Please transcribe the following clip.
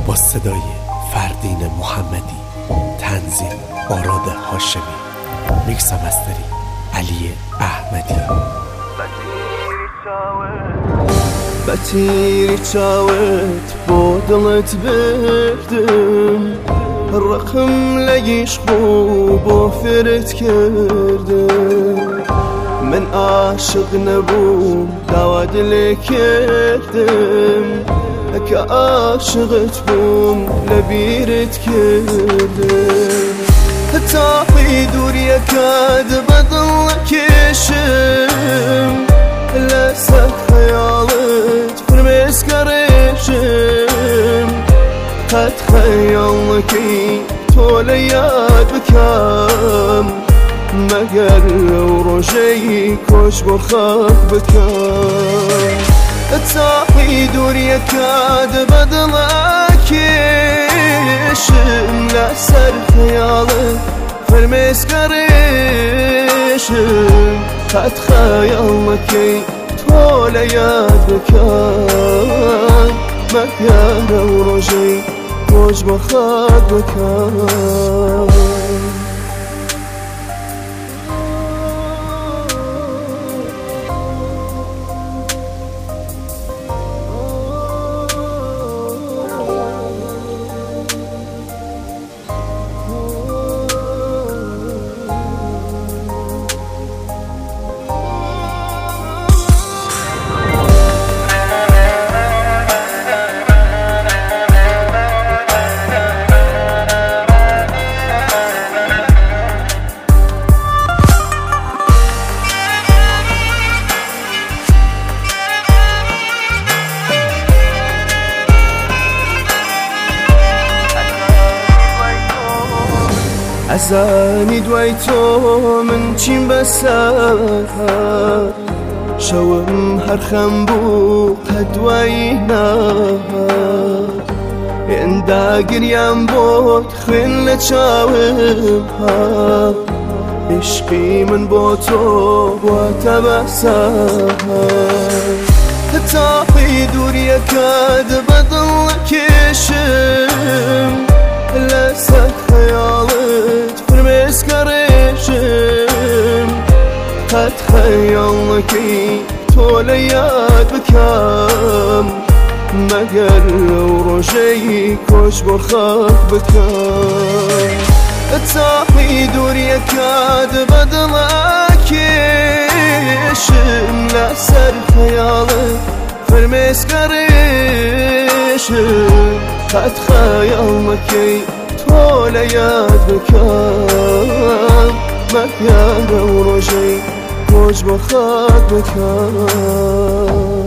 با صدای فردین محمدی، تنظیم آراد هاشمی، میکس و مستری علی احمدی. بتیری چاوت با دلت بردم، رقم لگیش خوب و فرت کردم. من عاشق نبوم دوا دل کردم، که عاشقت بوم لبیرت کردم. حتی دور یکاد بدل کشم، لسه خیالت فرمز کرشم. قد خیالکی طول یاد بکم، مگر لو روشی کش بخاک بکم. تاقی دور یکاد بدل کشم، لسر خیالت فرمز کرشم. قد خیالکی طول یاد بکم، مگر لو روشی کش بخاک بکم. ازانی دوای تو من چیم بسر، شوم هر خم بو قدوای نهار. اندا گریم بود خوین لچاوم ها، عشقی من با تو با تبسر. حتی دور یکاد بدل کشم، لسه خیالت فرمز کرشم. قد خیالکی طول یاد بکم، مگر لو روشی کش بخاک بکم. تاقی دور یکاد بدل کشم، لسر خیالت فرمز کرشم. قد خیالکی طول یاد بکم، مگر لو روشی کش بخاک بکم.